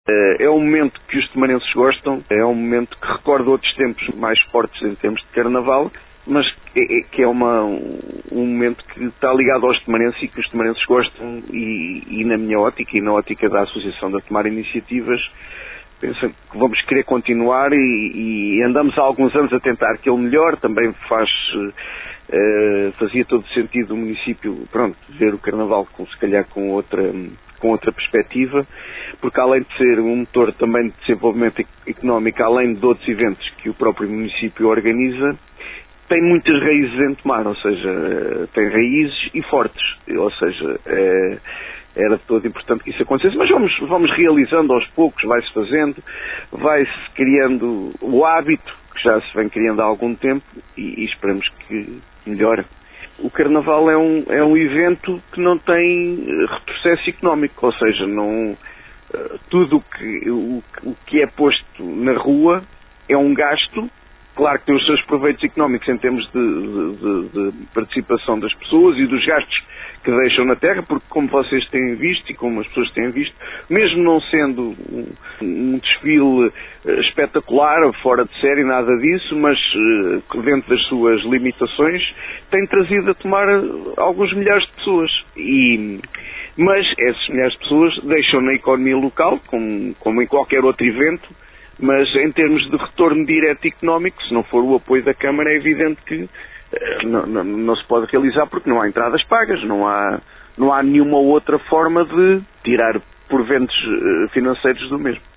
É um momento que os temanenses gostam, é um momento que recorda outros tempos mais fortes em termos de carnaval, mas que é um momento que está ligado aos temanenses e que os temanenses gostam e na minha ótica e na ótica da Associação de Tomar Iniciativas, penso que vamos querer continuar e andamos há alguns anos a tentar que ele melhore. Também fazia todo sentido o município, ver o Carnaval se calhar com outra perspectiva, porque além de ser um motor também de desenvolvimento económico, além de outros eventos que o próprio município organiza, tem muitas raízes em Tomar, ou seja, tem raízes e fortes, ou seja, era de todo importante que isso acontecesse, mas vamos realizando aos poucos, vai-se fazendo, vai-se criando o hábito, que já se vem criando há algum tempo, e esperamos que melhore. O Carnaval é um evento que não tem retrocesso económico, ou seja, tudo o que é posto na rua é um gasto. Claro que tem os seus proveitos económicos em termos de participação das pessoas e dos gastos que deixam na terra, porque como vocês têm visto e como as pessoas têm visto, mesmo não sendo um desfile espetacular, fora de série, nada disso, mas dentro das suas limitações, tem trazido a Tomar alguns milhares de pessoas. Mas essas milhares de pessoas deixam na economia local, como em qualquer outro evento, mas em termos de retorno direto económico, se não for o apoio da Câmara, é evidente que não se pode realizar porque não há entradas pagas, não há nenhuma outra forma de tirar proventos financeiros do mesmo.